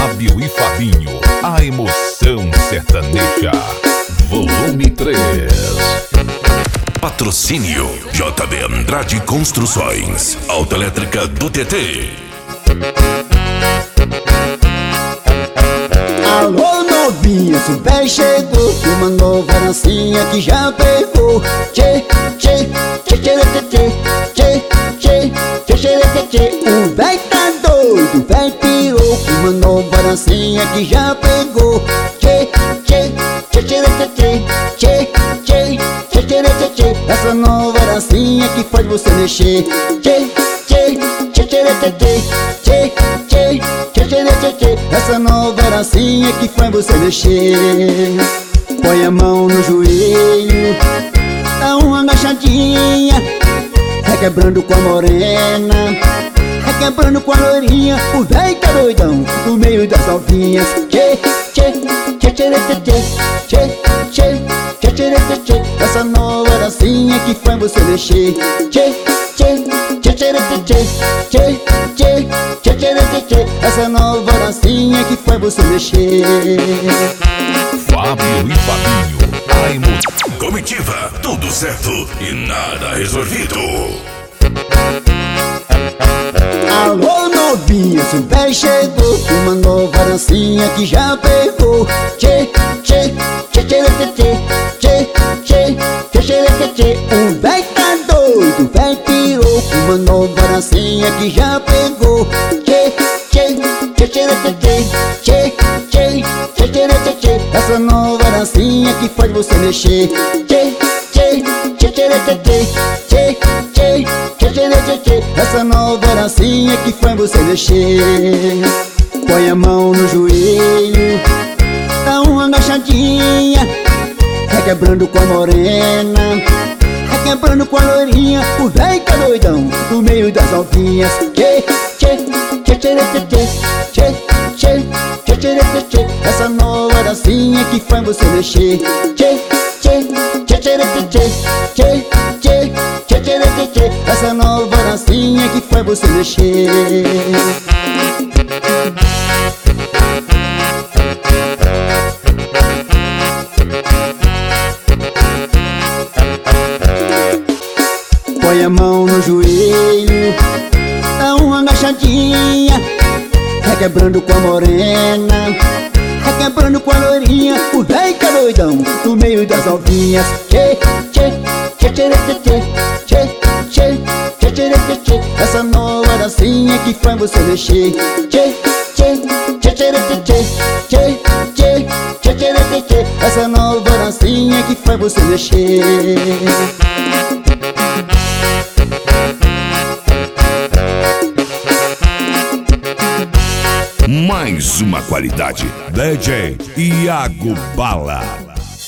Fábio e Fabinho, a emoção sertaneja, volume 3. Patrocínio JB Andrade Construções, Autoelétrica do TT. Alô novinha, super chegou uma nova dancinha que já pegou. Tchê, tchê, tchê, tchê, tchê, tchê, tchê, tchê, tchê, tchê. O véi tá doido, véi pirou uma nova dancinha que já pegou. Tchê, tchê, tchê, tchê, tchê, tchê, tchê, tchê, tchê, tchê. Essa nova dancinha que faz você mexer. Tchê, tchê, tchê, tchê, tchê, tchê, tchê, tchê, tchê, tchê. Essa nova dancinha que faz você mexer. Põe a mão no joelho, dá uma agachadinha, requebrando com a morena, requebrando com a loirinha. O véi tá doidão no meio das novinhas. Tchê, tchê, tchê, tchê, tchê, tchê, tchê, tchê, tchê, tchê. Essa nova dancinha que faz você mexer. Tchê, tchê, tchê, tchê, tchê, tchê, tchê, tchê, tchê, tchê. Essa nova dancinha que faz você mexer. Fábio e Fabinho, a emoção. Comitiva, tudo certo e nada resolvido. Alô novinha, super chegou uma nova dancinha que já pegou. Tchê, tchê, tchê, tchê, tchê, tchê, tchê, tchê, tchê, tchê. O véi tá doido, véi pirou uma nova dancinha que já pegou. Tchê, tchê, tchê, tchê, tchê, tchê, tchê, tchê, tchê. Essa nova dancinha que faz você mexer. Tchê, tchê, tchê, tchê, tchê, tchê, tchê, tchê, tchê, tchê. Essa nova dancinha que faz você mexer. Põe a mão no joelho, dá uma agachadinha, requebrando com a morena, requebrando com a loirinha. O véi tá doidão no meio das novinhas. Tchê, tchê, tchê, tchê, tchê, tchê, tchê, tchê, tchê, tchê. Essa nova dancinha que faz você mexer. Tchê, tchê, tchê, tchê, tchê, tchê, tchê, tchê, tchê, tchê. Essa nova dancinha que faz você mexer. Põe a mão no joelho, dá uma agachadinha, requebrando com a morena, requebrando com a loirinha. O véi tá doidão no meio das novinhas. Tchê, tchê, tchê, tchê, tchê, tchê, tchê, tchê, tchê, tchê. Essa nova dancinha que faz você mexer. Tchê, tchê, tchê, tchê, tchê, tchê, tchê, tchê, tchê, tchê. Essa nova dancinha que faz você mexer. Mais uma qualidade. DJ Iago Bala.